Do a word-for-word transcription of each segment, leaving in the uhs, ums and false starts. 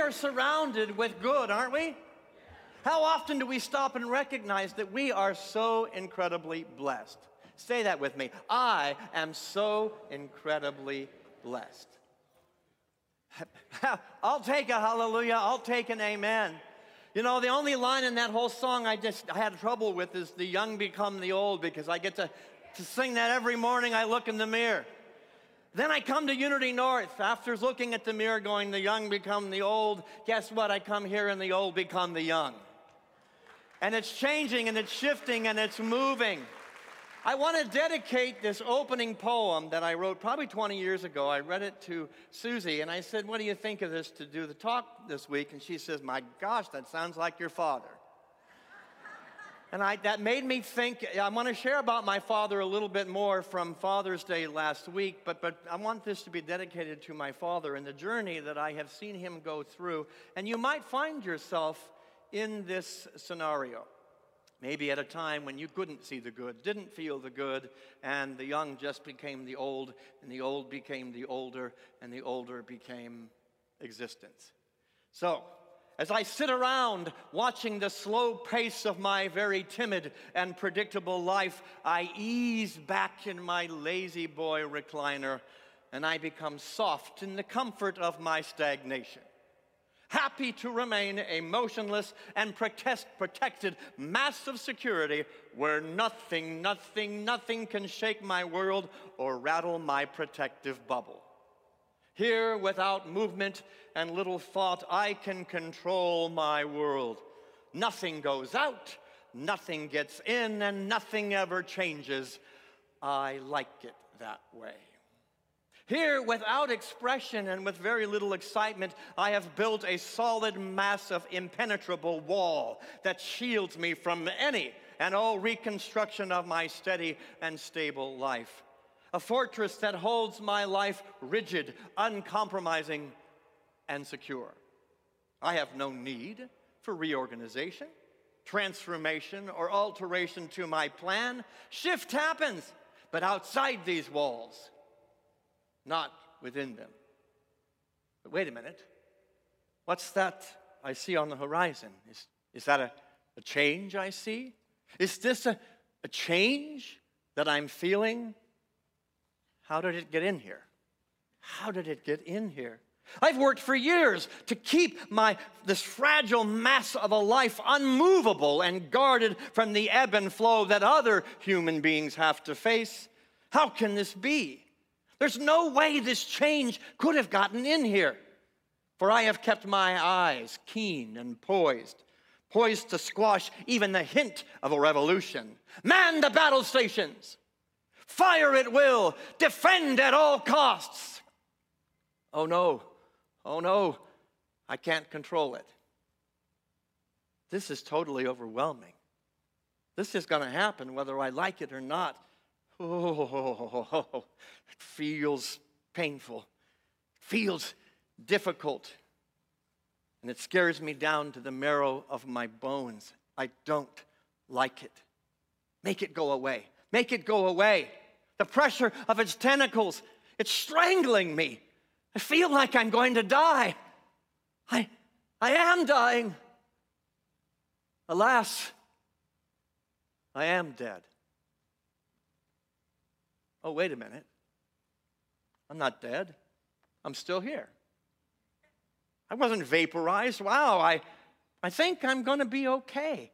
are surrounded with good, aren't we? How often do we stop and recognize that we are so incredibly blessed? Say that with me. I am so incredibly blessed. I'll take a hallelujah. I'll take an amen. You know, the only line in that whole song I just I had trouble with is the young become the old, because I get to, to sing that every morning I look in the mirror. Then I come to Unity North. After looking at the mirror going, the young become the old, guess what? I come here and the old become the young. And it's changing and it's shifting and it's moving. I want to dedicate this opening poem that I wrote probably twenty years ago. I read it to Susie, and I said, what do you think of this to do the talk this week? And she says, my gosh, that sounds like your father. And I, that made me think, I want to share about my father a little bit more from Father's Day last week, but, but I want this to be dedicated to my father and the journey that I have seen him go through. And you might find yourself in this scenario. Maybe at a time when you couldn't see the good, didn't feel the good, and the young just became the old, and the old became the older, and the older became existence. So, as I sit around watching the slow pace of my very timid and predictable life, I ease back in my lazy boy recliner, and I become soft in the comfort of my stagnation. Happy to remain a motionless and protest, protected mass of security where nothing, nothing, nothing can shake my world or rattle my protective bubble. Here, without movement and little thought, I can control my world. Nothing goes out, nothing gets in, and nothing ever changes. I like it that way. Here, without expression and with very little excitement, I have built a solid mass of impenetrable wall that shields me from any and all reconstruction of my steady and stable life. A fortress that holds my life rigid, uncompromising, and secure. I have no need for reorganization, transformation, or alteration to my plan. Shift happens, but outside these walls, not within them. But wait a minute. What's that I see on the horizon? Is, is that a, a change I see? Is this a, a change that I'm feeling? How did it get in here? How did it get in here? I've worked for years to keep my this fragile mass of a life unmovable and guarded from the ebb and flow that other human beings have to face. How can this be? There's no way this change could have gotten in here. For I have kept my eyes keen and poised, poised to squash even the hint of a revolution. Man the battle stations! Fire at will! Defend at all costs! Oh no, oh no, I can't control it. This is totally overwhelming. This is going to happen whether I like it or not. Oh, it feels painful, it feels difficult, and it scares me down to the marrow of my bones. I don't like it. Make it go away. Make it go away. The pressure of its tentacles, it's strangling me. I feel like I'm going to die. I, I am dying. Alas, I am dead. Oh, wait a minute. I'm not dead. I'm still here. I wasn't vaporized. Wow, I, I think I'm going to be okay.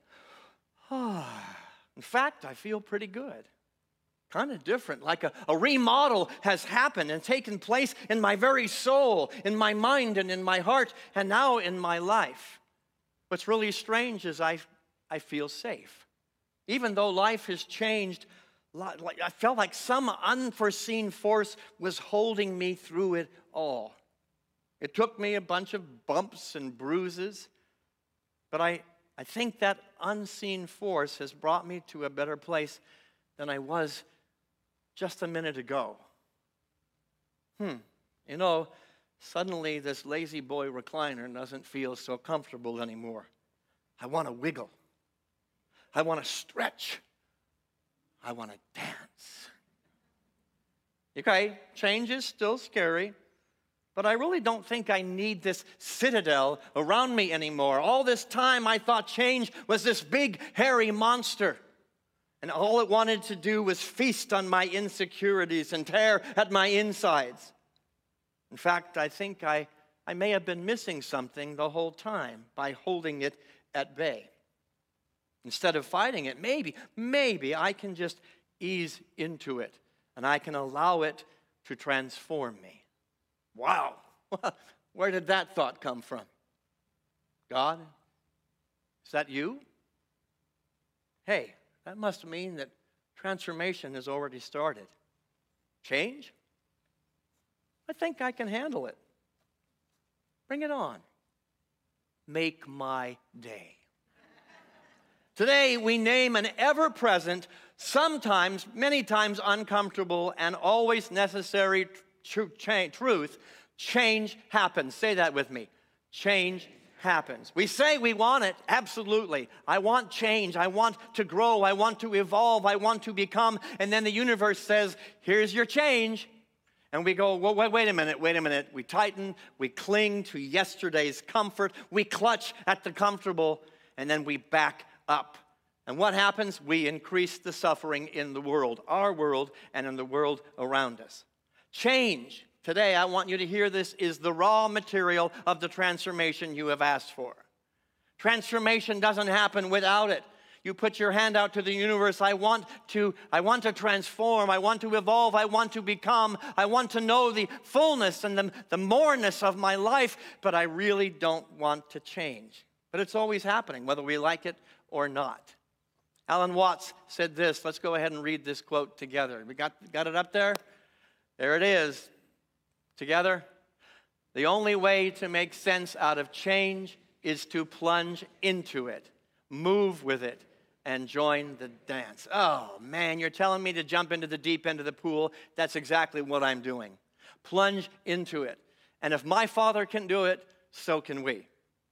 In fact, I feel pretty good. Kind of different, like a, a remodel has happened and taken place in my very soul, in my mind and in my heart, and now in my life. What's really strange is I, I feel safe. Even though life has changed, I felt like some unforeseen force was holding me through it all. It took me a bunch of bumps and bruises, but I, I think that unseen force has brought me to a better place than I was just a minute ago. Hmm, you know, suddenly this lazy boy recliner doesn't feel so comfortable anymore. I want to wiggle. I want to stretch. I want to dance. Okay, change is still scary. But I really don't think I need this citadel around me anymore. All this time I thought change was this big, hairy monster. And all it wanted to do was feast on my insecurities and tear at my insides. In fact, I think I, I may have been missing something the whole time by holding it at bay. Instead of fighting it, maybe, maybe I can just ease into it and I can allow it to transform me. Wow, where did that thought come from? God, is that you? Hey, that must mean that transformation has already started. Change? I think I can handle it. Bring it on. Make my day. Today, we name an ever-present, sometimes, many times uncomfortable, and always necessary tr- cha- truth. Change happens. Say that with me. Change happens. We say we want it. Absolutely. I want change. I want to grow. I want to evolve. I want to become. And then the universe says, here's your change. And we go, well, wait, wait a minute, wait a minute. We tighten, we cling to yesterday's comfort, we clutch at the comfortable, and then we back up. And what happens? We increase the suffering in the world, our world, and in the world around us. Change, today, I want you to hear this, is the raw material of the transformation you have asked for. Transformation doesn't happen without it. You put your hand out to the universe. I want to, I want to transform. I want to evolve. I want to become. I want to know the fullness and the, the moreness of my life, but I really don't want to change. But it's always happening, whether we like it or not. Alan Watts said this. Let's go ahead and read this quote together. We got, got it up there? There it is. Together. The only way to make sense out of change is to plunge into it, move with it, and join the dance. Oh, man, you're telling me to jump into the deep end of the pool. That's exactly what I'm doing. Plunge into it. And if my father can do it, so can we.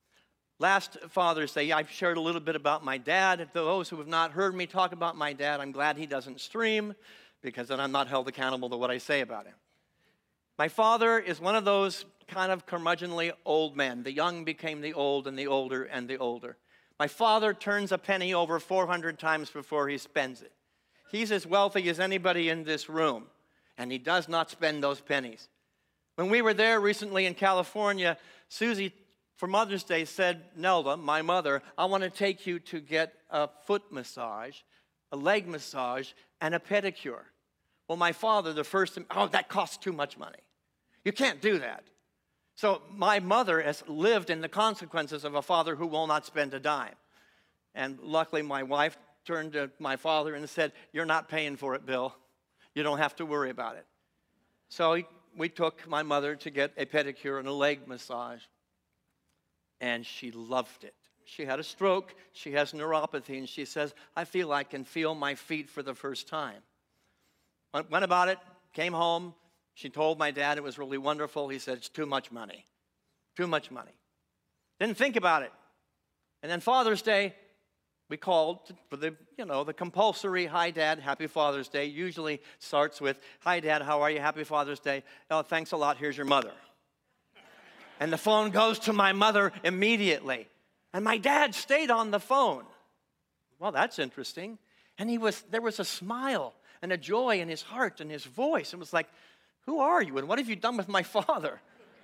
Last Father's Day, I've shared a little bit about my dad. Those who have not heard me talk about my dad, I'm glad he doesn't stream, because then I'm not held accountable to what I say about him. My father is one of those kind of curmudgeonly old men. The young became the old, and the older and the older. My father turns a penny over four hundred times before he spends it. He's as wealthy as anybody in this room, and he does not spend those pennies. When we were there recently in California, Susie, for Mother's Day, said, Nelda, my mother, I want to take you to get a foot massage, a leg massage, and a pedicure. Well, my father, the first, oh, that costs too much money. You can't do that. So my mother has lived in the consequences of a father who will not spend a dime. And luckily, my wife turned to my father and said, you're not paying for it, Bill. You don't have to worry about it. So we took my mother to get a pedicure and a leg massage. And she loved it. She had a stroke. She has neuropathy. And she says, I feel I can feel my feet for the first time. Went about it, came home. She told my dad it was really wonderful. He said, it's too much money. Too much money. Didn't think about it. And then Father's Day, we called for the, you know, the compulsory, hi, Dad, happy Father's Day. Usually starts with, hi, Dad, how are you? Happy Father's Day. Oh, thanks a lot. Here's your mother. And the phone goes to my mother immediately. And my dad stayed on the phone. Well, that's interesting. And he was, there was a smile and a joy in his heart and his voice. It was like, who are you and what have you done with my father?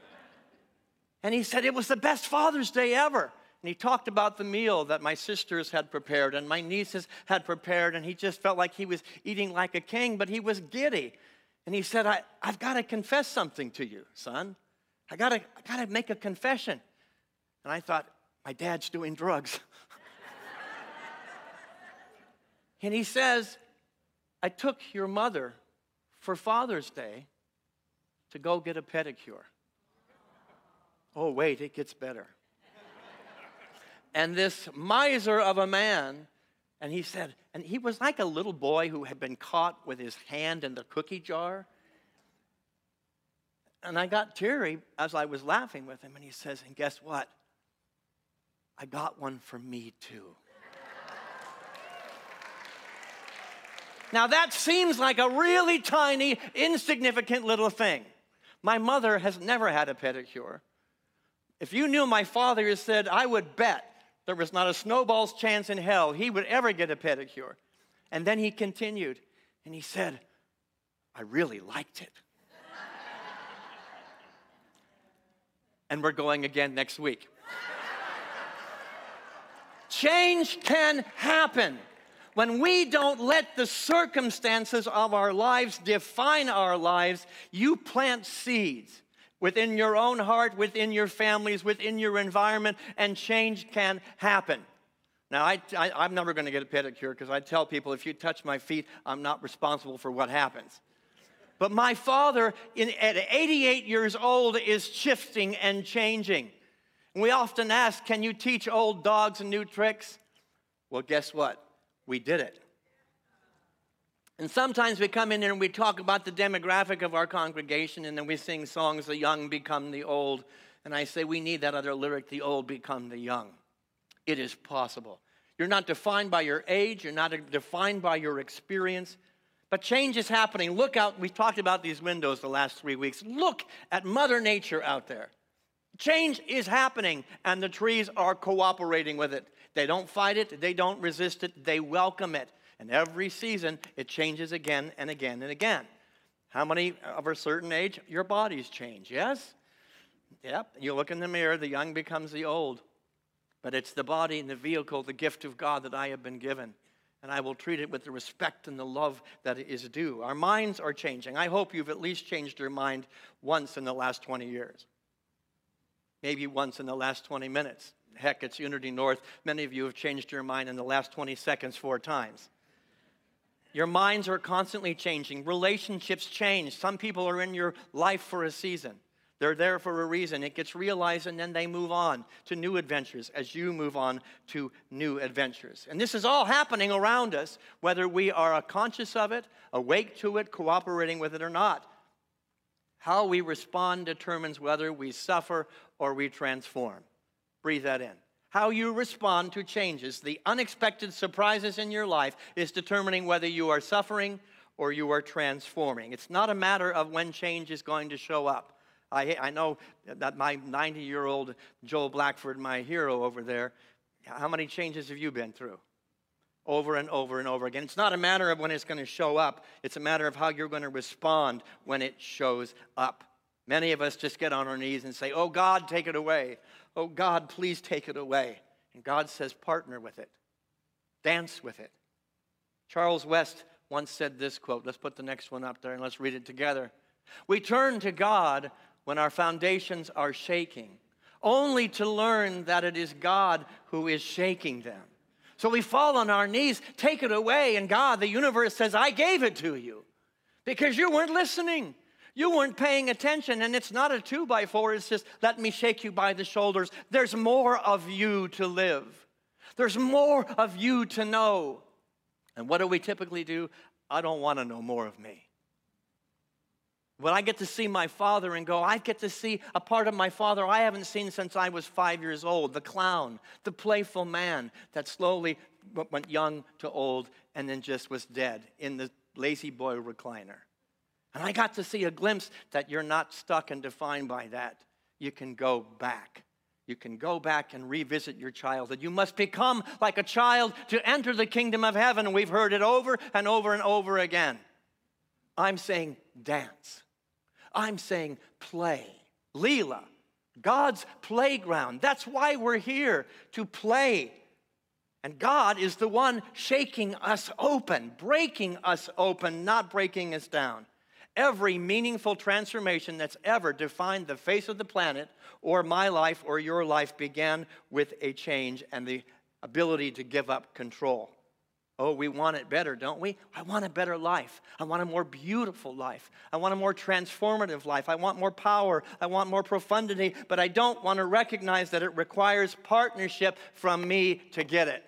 And he said, it was the best Father's Day ever. And he talked about the meal that my sisters had prepared and my nieces had prepared, and he just felt like he was eating like a king, but he was giddy. And he said, I, I've got to confess something to you, son. I got to I got to make a confession. And I thought, my dad's doing drugs. And he says, I took your mother for Father's Day to go get a pedicure. Oh, wait, it gets better. And this miser of a man, and he said, and he was like a little boy who had been caught with his hand in the cookie jar. And I got teary as I was laughing with him, and he says, and guess what? I got one for me too. Now that seems like a really tiny, insignificant little thing. My mother has never had a pedicure. If you knew my father, you said, I would bet there was not a snowball's chance in hell he would ever get a pedicure. And then he continued, and he said, I really liked it. And we're going again next week. Change can happen when we don't let the circumstances of our lives define our lives. You plant seeds within your own heart, within your families, within your environment, and change can happen. Now, I, I, I'm never going to get a pedicure because I tell people, if you touch my feet, I'm not responsible for what happens. But my father, in, at eighty-eight years old, is shifting and changing. And we often ask, can you teach old dogs new tricks? Well, guess what? We did it. And sometimes we come in here and we talk about the demographic of our congregation, and then we sing songs, the young become the old. And I say we need that other lyric, the old become the young. It is possible. You're not defined by your age. You're not defined by your experience. But change is happening. Look out. We've talked about these windows the last three weeks. Look at Mother Nature out there. Change is happening, and the trees are cooperating with it. They don't fight it. They don't resist it. They welcome it. And every season, it changes again and again and again. How many of a certain age, your bodies change, yes? Yep. You look in the mirror, the young becomes the old. But it's the body and the vehicle, the gift of God that I have been given. And I will treat it with the respect and the love that is due. Our minds are changing. I hope you've at least changed your mind once in the last twenty years. Maybe once in the last twenty minutes. Heck, it's Unity North. Many of you have changed your mind in the last twenty seconds four times. Your minds are constantly changing. Relationships change. Some people are in your life for a season. They're there for a reason. It gets realized, and then they move on to new adventures as you move on to new adventures. And this is all happening around us, whether we are conscious of it, awake to it, cooperating with it or not. How we respond determines whether we suffer or we transform. Breathe that in. How you respond to changes, the unexpected surprises in your life, is determining whether you are suffering or you are transforming. It's not a matter of when change is going to show up. I, I know that my ninety-year-old Joel Blackford, my hero over there, how many changes have you been through? Over and over and over again. It's not a matter of when it's going to show up. It's a matter of how you're going to respond when it shows up. Many of us just get on our knees and say, oh, God, take it away. Oh, God, please take it away. And God says, partner with it. Dance with it. Charles West once said this quote. Let's put the next one up there and let's read it together. We turn to God when our foundations are shaking, only to learn that it is God who is shaking them. So we fall on our knees, take it away, and God, the universe, says, I gave it to you because you weren't listening. You weren't paying attention, and it's not a two by four. It's just, let me shake you by the shoulders. There's more of you to live. There's more of you to know. And what do we typically do? I don't want to know more of me. When I get to see my father and go, I get to see a part of my father I haven't seen since I was five years old, the clown, the playful man that slowly went young to old and then just was dead in the lazy boy recliner. And I got to see a glimpse that you're not stuck and defined by that. You can go back. You can go back and revisit your childhood. You must become like a child to enter the kingdom of heaven. And we've heard it over and over and over again. I'm saying dance. I'm saying play. Leela, God's playground. That's why we're here, to play. And God is the one shaking us open, breaking us open, not breaking us down. Every meaningful transformation that's ever defined the face of the planet or my life or your life began with a change and the ability to give up control. Oh, we want it better, don't we? I want a better life. I want a more beautiful life. I want a more transformative life. I want more power. I want more profundity, but I don't want to recognize that it requires partnership from me to get it.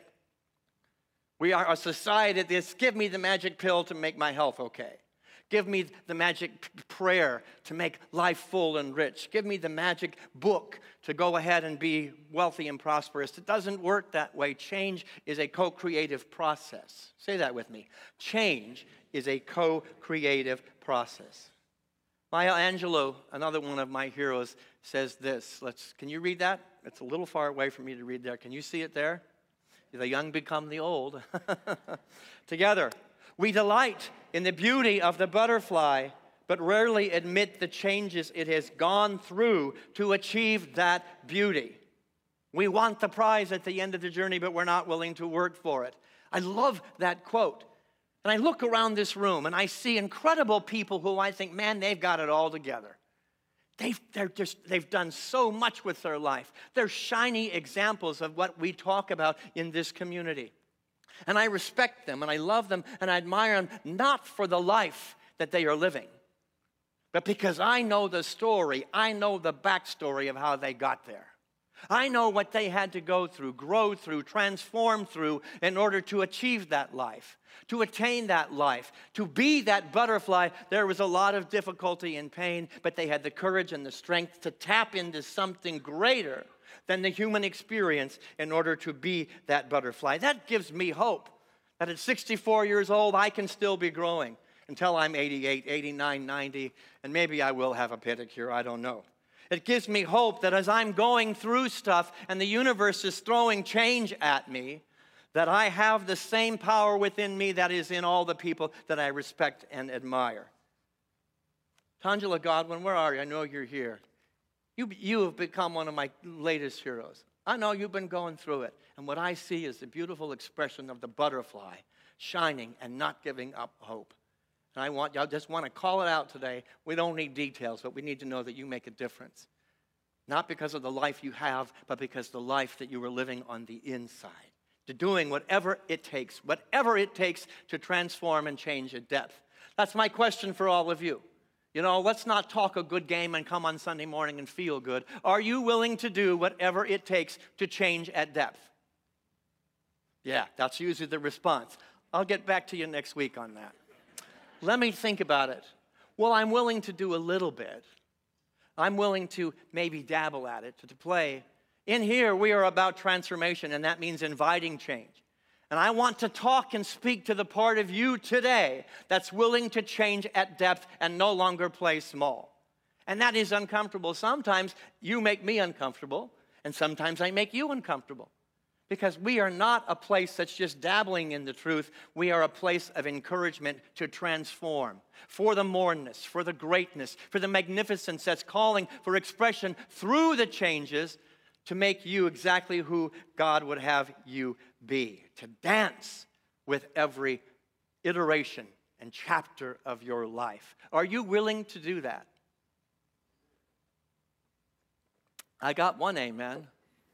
We are a society that's, give me the magic pill to make my health okay. Give me the magic p- prayer to make life full and rich. Give me the magic book to go ahead and be wealthy and prosperous. It doesn't work that way. Change is a co-creative process. Say that with me. Change is a co-creative process. Maya Angelou, another one of my heroes, says this. Let's, can you read that? It's a little far away for me to read there. Can you see it there? The young become the old. Together, we delight in the beauty of the butterfly, but rarely admit the changes it has gone through to achieve that beauty. We want the prize at the end of the journey, but we're not willing to work for it. I love that quote. And I look around this room and I see incredible people who I think, man, they've got it all together. They've, they're just, they've done so much with their life. They're shiny examples of what we talk about in this community. And I respect them and I love them and I admire them, not for the life that they are living, but because I know the story, I know the backstory of how they got there. I know what they had to go through, grow through, transform through in order to achieve that life, to attain that life, to be that butterfly. There was a lot of difficulty and pain, but they had the courage and the strength to tap into something greater than the human experience in order to be that butterfly. That gives me hope that at sixty-four years old, I can still be growing until I'm eighty-eight, eighty-nine, ninety, and maybe I will have a pedicure, I don't know. It gives me hope that as I'm going through stuff and the universe is throwing change at me, that I have the same power within me that is in all the people that I respect and admire. Tangela Godwin, where are you? I know you're here. You, you have become one of my latest heroes. I know you've been going through it. And what I see is the beautiful expression of the butterfly shining and not giving up hope. And I want, I just want to call it out today. We don't need details, but we need to know that you make a difference. Not because of the life you have, but because the life that you are living on the inside. To doing whatever it takes, whatever it takes to transform and change at depth. That's my question for all of you. You know, let's not talk a good game and come on Sunday morning and feel good. Are you willing to do whatever it takes to change at depth? Yeah, that's usually the response. I'll get back to you next week on that. Let me think about it. Well, I'm willing to do a little bit. I'm willing to maybe dabble at it, to, to play. In here, we are about transformation, and that means inviting change. And I want to talk and speak to the part of you today that's willing to change at depth and no longer play small. And that is uncomfortable. Sometimes you make me uncomfortable, and sometimes I make you uncomfortable. Because we are not a place that's just dabbling in the truth. We are a place of encouragement to transform for the moreness, for the greatness, for the magnificence that's calling for expression through the changes to make you exactly who God would have you be. To dance with every iteration and chapter of your life. Are you willing to do that? I got one amen.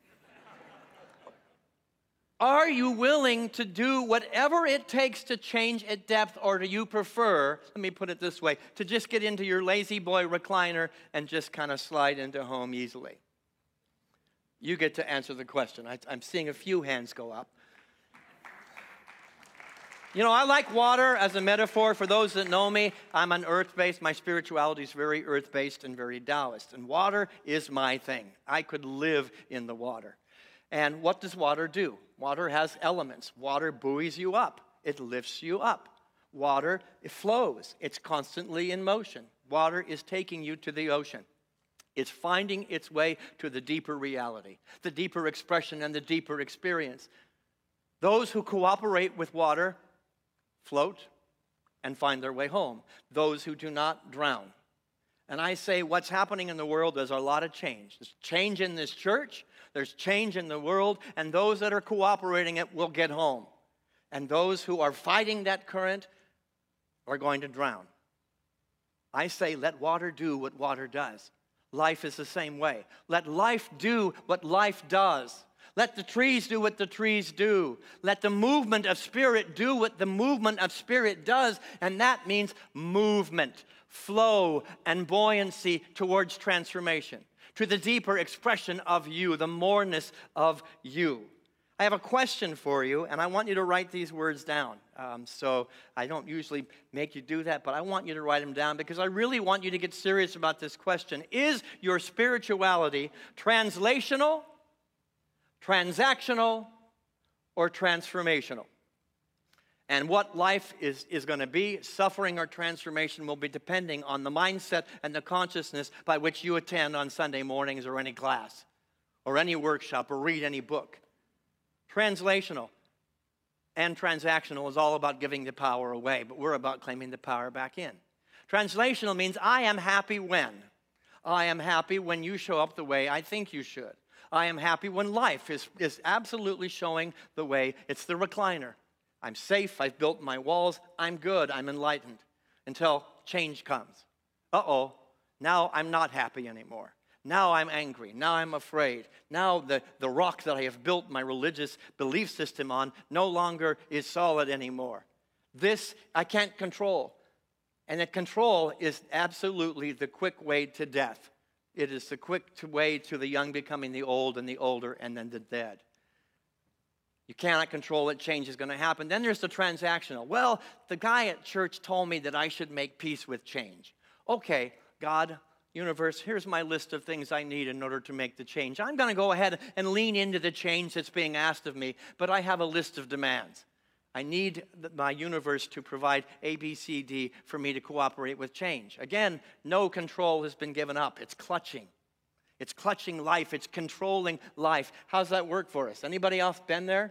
Are you willing to do whatever it takes to change at depth, or do you prefer, let me put it this way, to just get into your lazy boy recliner and just kind of slide into home easily? You get to answer the question. I, I'm seeing a few hands go up. You know, I like water as a metaphor. For those that know me, I'm an earth-based. My spirituality is very earth-based and very Taoist. And water is my thing. I could live in the water. And what does water do? Water has elements. Water buoys you up. It lifts you up. Water, it flows. It's constantly in motion. Water is taking you to the ocean. It's finding its way to the deeper reality, the deeper expression and the deeper experience. Those who cooperate with water float and find their way home. Those who do not drown. And I say what's happening in the world, there's a lot of change. There's change in this church. There's change in the world. And those that are cooperating it will get home. And those who are fighting that current are going to drown. I say let water do what water does. Life is the same way. Let life do what life does. Let the trees do what the trees do. Let the movement of spirit do what the movement of spirit does. And that means movement, flow, and buoyancy towards transformation, to the deeper expression of you, the moreness of you. I have a question for you, and I want you to write these words down. Um, so I don't usually make you do that, but I want you to write them down because I really want you to get serious about this question. Is your spirituality translational, transactional, or transformational? And what life is, is going to be, suffering or transformation, will be depending on the mindset and the consciousness by which you attend on Sunday mornings or any class or any workshop or read any book. Translational and transactional is all about giving the power away, but we're about claiming the power back in. Translational means I am happy when. I am happy when you show up the way I think you should. I am happy when life is, is absolutely showing the way. It's the recliner. I'm safe, I've built my walls, I'm good, I'm enlightened, until change comes. Uh-oh, now I'm not happy anymore. Now I'm angry, now I'm afraid. Now the, the rock that I have built my religious belief system on no longer is solid anymore. This I can't control. And that control is absolutely the quick way to death. It is the quick way to the young becoming the old, and the older, and then the dead. You cannot control it. Change is going to happen. Then there's the transactional. Well, the guy at church told me that I should make peace with change. Okay, God, universe, here's my list of things I need in order to make the change. I'm going to go ahead and lean into the change that's being asked of me, but I have a list of demands. I need my universe to provide A, B, C, D for me to cooperate with change. Again, no control has been given up. It's clutching. It's clutching life. It's controlling life. How's that work for us? Anybody else been there?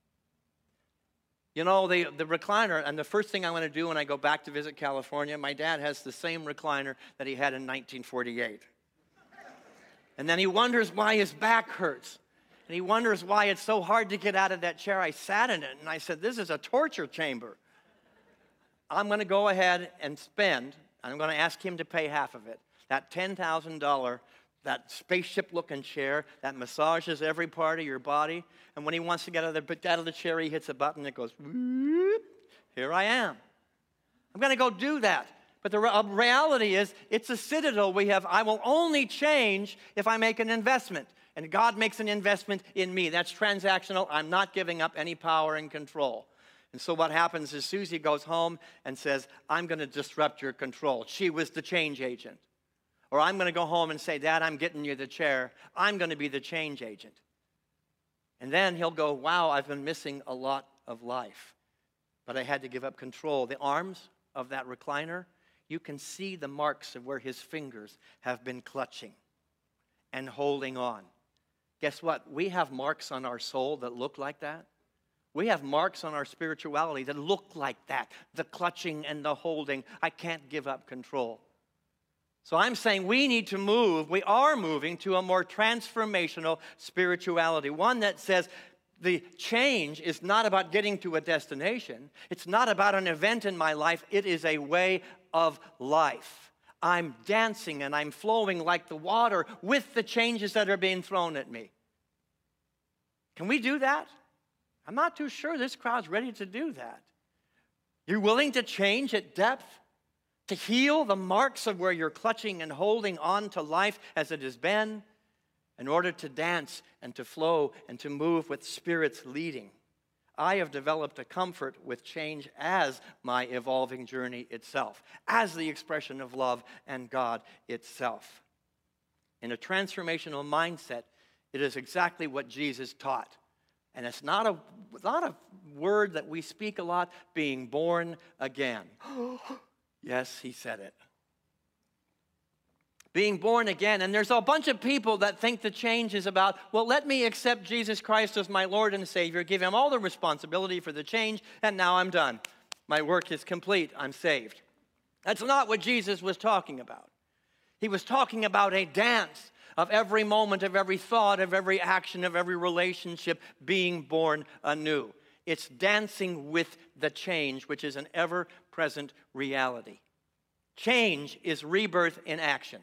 You know, the, the recliner, and the first thing I want to do when I go back to visit California, my dad has the same recliner that he had in nineteen forty-eight. And then he wonders why his back hurts. And he wonders why it's so hard to get out of that chair. I sat in it, and I said, this is a torture chamber. I'm going to go ahead and spend, I'm going to ask him to pay half of it, that ten thousand dollars, that spaceship-looking chair that massages every part of your body. And when he wants to get out of the, out of the chair, he hits a button that goes, whoop, here I am. I'm going to go do that. But the re- reality is, it's a citadel we have. I will only change if I make an investment. And God makes an investment in me. That's transactional. I'm not giving up any power and control. And so what happens is Susie goes home and says, I'm going to disrupt your control. She was the change agent. Or I'm going to go home and say, Dad, I'm getting you the chair. I'm going to be the change agent. And then he'll go, wow, I've been missing a lot of life. But I had to give up control. The arms of that recliner, you can see the marks of where his fingers have been clutching and holding on. Guess what? We have marks on our soul that look like that. We have marks on our spirituality that look like that. The clutching and the holding. I can't give up control. So I'm saying we need to move, we are moving to a more transformational spirituality. One that says the change is not about getting to a destination. It's not about an event in my life. It is a way of life. I'm dancing and I'm flowing like the water with the changes that are being thrown at me. Can we do that? I'm not too sure this crowd's ready to do that. You're willing to change at depth? To heal the marks of where you're clutching and holding on to life as it has been, in order to dance and to flow and to move with Spirit's leading. I have developed a comfort with change as my evolving journey itself, as the expression of love and God itself. In a transformational mindset, it is exactly what Jesus taught. And it's not a, not a word that we speak a lot, being born again. Yes, he said it. Being born again. And there's a bunch of people that think the change is about, well, let me accept Jesus Christ as my Lord and Savior, give him all the responsibility for the change, and now I'm done. My work is complete. I'm saved. That's not what Jesus was talking about. He was talking about a dance of every moment, of every thought, of every action, of every relationship being born anew. It's dancing with the change, which is an ever-present reality. Change is rebirth in action.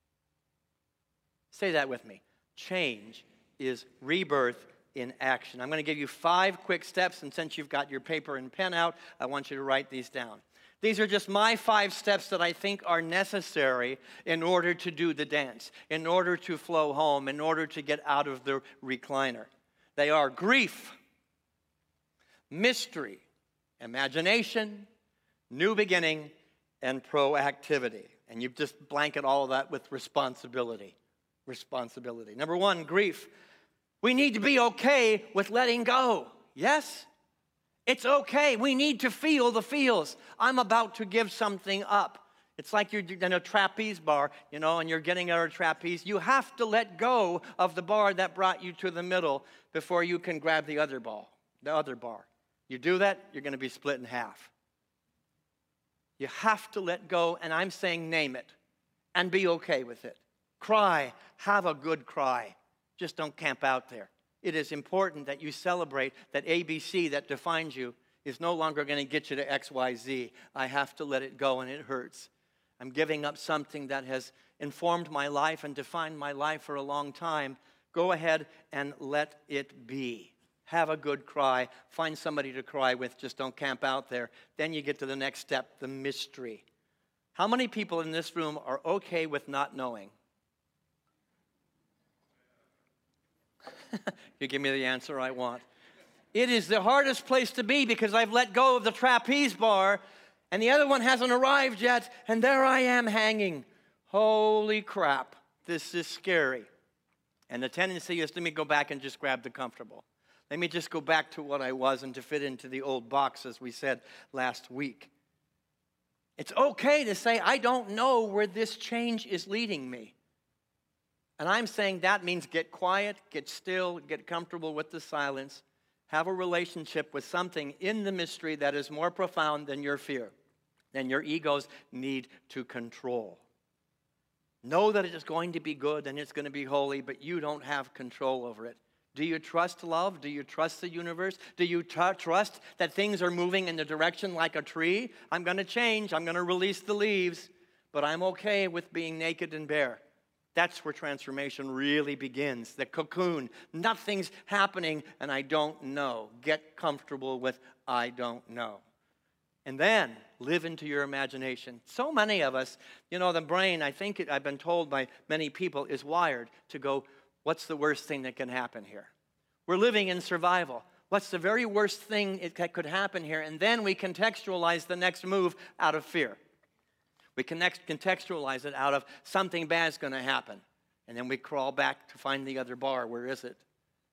Say that with me. Change is rebirth in action. I'm going to give you five quick steps, and since you've got your paper and pen out, I want you to write these down. These are just my five steps that I think are necessary in order to do the dance, in order to flow home, in order to get out of the recliner. They are grief, mystery, imagination, new beginning, and proactivity. And you just blanket all of that with responsibility. Responsibility. Number one, grief. We need to be okay with letting go. Yes? It's okay. We need to feel the feels. I'm about to give something up. It's like you're in a trapeze bar, you know, and you're getting out of a trapeze. You have to let go of the bar that brought you to the middle before you can grab the other ball, the other bar. You do that, you're going to be split in half. You have to let go, and I'm saying name it and be okay with it. Cry. Have a good cry. Just don't camp out there. It is important that you celebrate that A B C that defines you is no longer going to get you to X Y Z. I have to let it go, and it hurts. I'm giving up something that has informed my life and defined my life for a long time. Go ahead and let it be. Have a good cry. Find somebody to cry with. Just don't camp out there. Then you get to the next step, the mystery. How many people in this room are okay with not knowing? You give me the answer I want. It is the hardest place to be because I've let go of the trapeze bar and the other one hasn't arrived yet, and there I am hanging. Holy crap, this is scary. And the tendency is, let me go back and just grab the comfortable. Let me just go back to what I was and to fit into the old box, as we said last week. It's okay to say, I don't know where this change is leading me. And I'm saying that means get quiet, get still, get comfortable with the silence, have a relationship with something in the mystery that is more profound than your fear, than your egos need to control. Know that it is going to be good and it's going to be holy, but you don't have control over it. Do you trust love? Do you trust the universe? Do you t- trust that things are moving in the direction like a tree? I'm going to change. I'm going to release the leaves, but I'm okay with being naked and bare. That's where transformation really begins. The cocoon. Nothing's happening and I don't know. Get comfortable with I don't know. And then live into your imagination. So many of us, you know, the brain, I think it, I've been told by many people, is wired to go, what's the worst thing that can happen here? We're living in survival. What's the very worst thing it, that could happen here? And then we contextualize the next move out of fear. We connect, contextualize it out of something bad's going to happen. And then we crawl back to find the other bar. Where is it?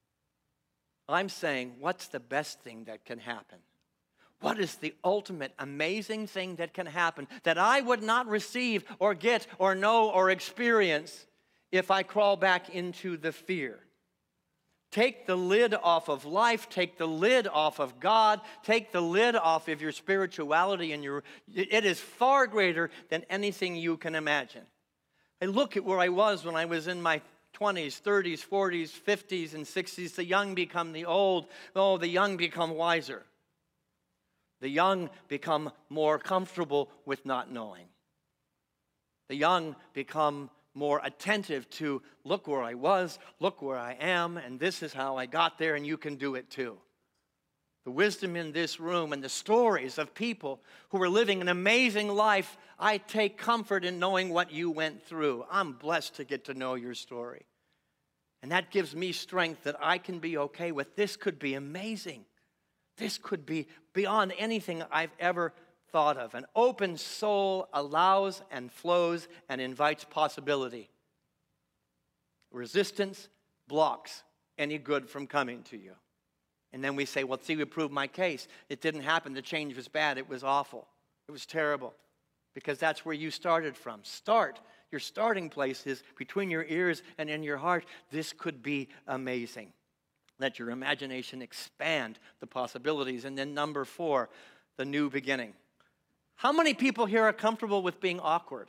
I'm saying, what's the best thing that can happen? What is the ultimate amazing thing that can happen that I would not receive or get or know or experience if I crawl back into the fear? Take the lid off of life, take the lid off of God, take the lid off of your spirituality, and your it is far greater than anything you can imagine. I look at where I was when I was in my twenties, thirties, forties, fifties, and sixties. The young become the old. Oh, the young become wiser. The young become more comfortable with not knowing. The young become more attentive to, look where I was, look where I am, and this is how I got there, and you can do it too. The wisdom in this room and the stories of people who are living an amazing life, I take comfort in knowing what you went through. I'm blessed to get to know your story. And that gives me strength that I can be okay with. This could be amazing. This could be beyond anything I've ever thought of. An open soul allows and flows and invites possibility. Resistance blocks any good from coming to you. And then we say, well, see, we proved my case. It didn't happen. The change was bad. It was awful. It was terrible. Because that's where you started from. Start. Your starting place is between your ears and in your heart. This could be amazing. Let your imagination expand the possibilities. And then number four, the new beginning. How many people here are comfortable with being awkward?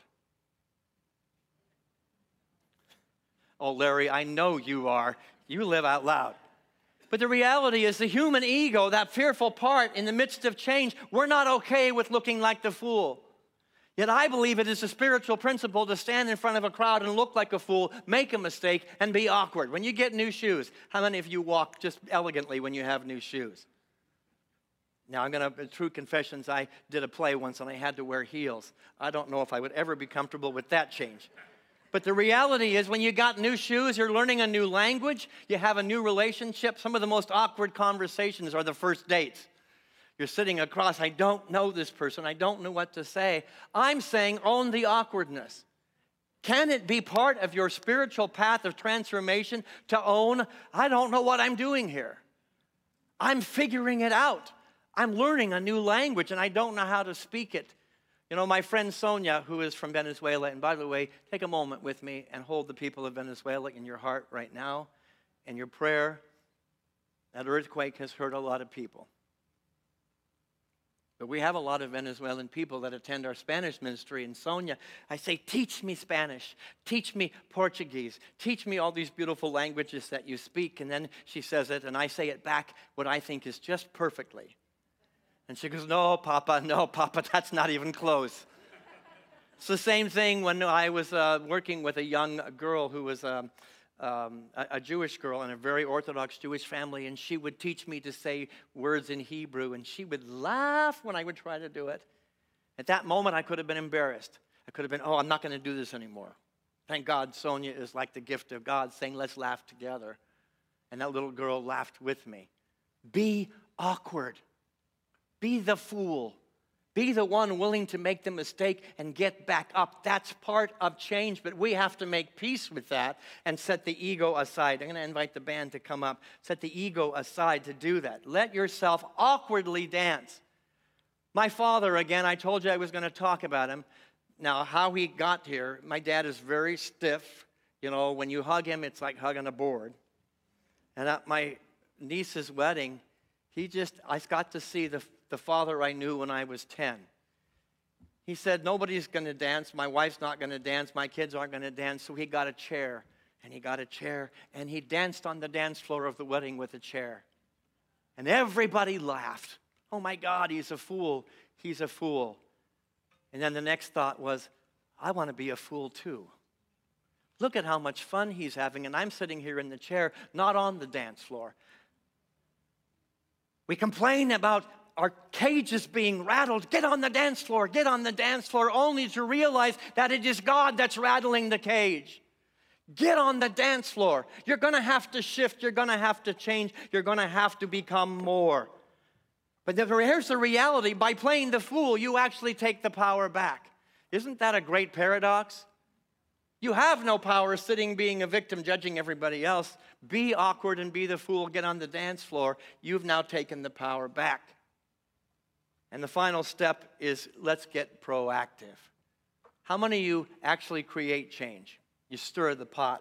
Oh, Larry, I know you are. You live out loud. But the reality is the human ego, that fearful part in the midst of change, we're not okay with looking like the fool. Yet I believe it is a spiritual principle to stand in front of a crowd and look like a fool, make a mistake, and be awkward. When you get new shoes, how many of you walk just elegantly when you have new shoes? Now, I'm going to, true confessions, I did a play once and I had to wear heels. I don't know if I would ever be comfortable with that change. But the reality is when you got new shoes, you're learning a new language, you have a new relationship. Some of the most awkward conversations are the first dates. You're sitting across, I don't know this person, I don't know what to say. I'm saying own the awkwardness. Can it be part of your spiritual path of transformation to own, I don't know what I'm doing here. I'm figuring it out. I'm learning a new language and I don't know how to speak it. You know, my friend Sonia, who is from Venezuela, and by the way, take a moment with me and hold the people of Venezuela in your heart right now, in your prayer. That earthquake has hurt a lot of people. But we have a lot of Venezuelan people that attend our Spanish ministry. And Sonia, I say, teach me Spanish, teach me Portuguese, teach me all these beautiful languages that you speak. And then she says it, and I say it back what I think is just perfectly. And she goes, no, Papa, no, Papa, that's not even close. It's the same thing when I was uh, working with a young girl who was um, um, a, a Jewish girl in a very Orthodox Jewish family, and she would teach me to say words in Hebrew, and she would laugh when I would try to do it. At that moment, I could have been embarrassed. I could have been, oh, I'm not going to do this anymore. Thank God Sonia is like the gift of God, saying, let's laugh together. And that little girl laughed with me. Be awkward. Be the fool. Be the one willing to make the mistake and get back up. That's part of change, but we have to make peace with that and set the ego aside. I'm going to invite the band to come up. Set the ego aside to do that. Let yourself awkwardly dance. My father, again, I told you I was going to talk about him. Now, how he got here, my dad is very stiff. You know, when you hug him, it's like hugging a board. And at my niece's wedding, he just, I got to see the the father I knew when I was ten. He said, nobody's going to dance. My wife's not going to dance. My kids aren't going to dance. So he got a chair, and he got a chair, and he danced on the dance floor of the wedding with a chair. And everybody laughed. Oh, my God, he's a fool. He's a fool. And then the next thought was, I want to be a fool too. Look at how much fun he's having, and I'm sitting here in the chair, not on the dance floor. We complain about our cages being rattled. Get on the dance floor, get on the dance floor, only to realize that it is God that's rattling the cage. Get on the dance floor. You're going to have to shift. You're going to have to change. You're going to have to become more. But here's the reality. By playing the fool, you actually take the power back. Isn't that a great paradox? You have no power sitting being a victim, judging everybody else. Be awkward and be the fool. Get on the dance floor. You've now taken the power back. And the final step is let's get proactive. How many of you actually create change? You stir the pot.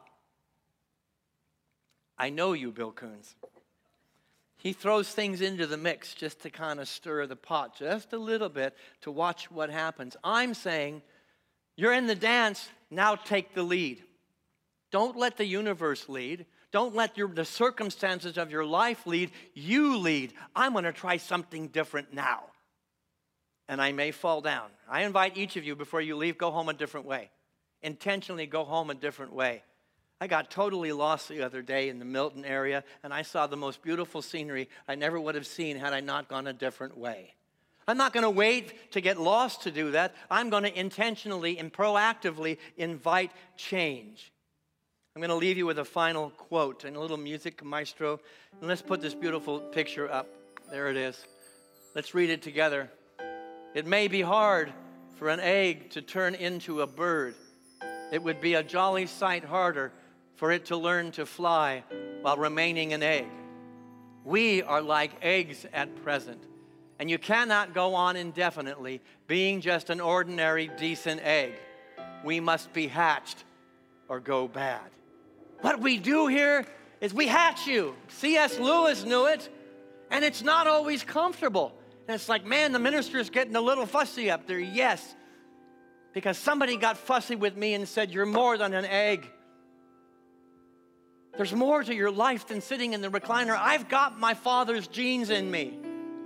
I know you, Bill Coons. He throws things into the mix just to kind of stir the pot just a little bit to watch what happens. I'm saying, you're in the dance, now take the lead. Don't let the universe lead. Don't let your, the circumstances of your life lead. You lead. I'm going to try something different now. And I may fall down. I invite each of you, before you leave, go home a different way. Intentionally go home a different way. I got totally lost the other day in the Milton area, and I saw the most beautiful scenery I never would have seen had I not gone a different way. I'm not going to wait to get lost to do that. I'm going to intentionally and proactively invite change. I'm going to leave you with a final quote and a little music, maestro. And let's put this beautiful picture up. There it is. Let's read it together. It may be hard for an egg to turn into a bird. It would be a jolly sight harder for it to learn to fly while remaining an egg. We are like eggs at present, and you cannot go on indefinitely being just an ordinary, decent egg. We must be hatched or go bad. What we do here is we hatch you. C S Lewis knew it, and it's not always comfortable. And it's like, man, the minister's getting a little fussy up there. Yes, because somebody got fussy with me and said, you're more than an egg. There's more to your life than sitting in the recliner. I've got my Father's genes in me.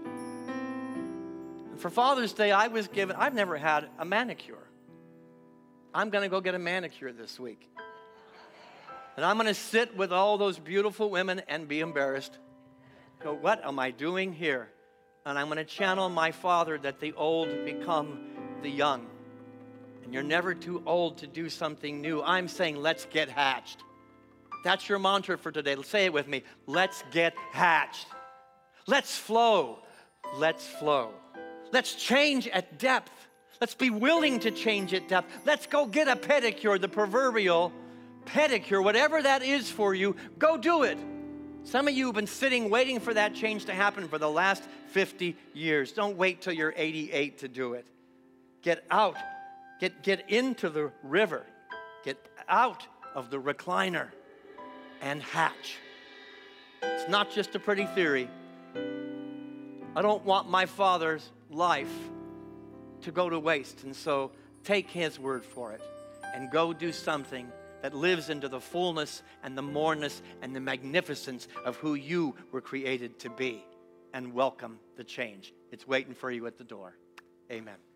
And for Father's Day, I was given, I've never had a manicure. I'm going to go get a manicure this week. And I'm going to sit with all those beautiful women and be embarrassed. Go, what am I doing here? And I'm going to channel my Father that the old become the young. And you're never too old to do something new. I'm saying, let's get hatched. That's your mantra for today. Say it with me. Let's get hatched. Let's flow. Let's flow. Let's change at depth. Let's be willing to change at depth. Let's go get a pedicure, the proverbial pedicure, whatever that is for you. Go do it. Some of you have been sitting waiting for that change to happen for the last fifty years. Don't wait till you're eighty-eight to do it. Get out. Get, get into the river. Get out of the recliner and hatch. It's not just a pretty theory. I don't want my Father's life to go to waste. And so take his word for it and go do something that lives into the fullness and the moreness and the magnificence of who you were created to be, and welcome the change. It's waiting for you at the door. Amen.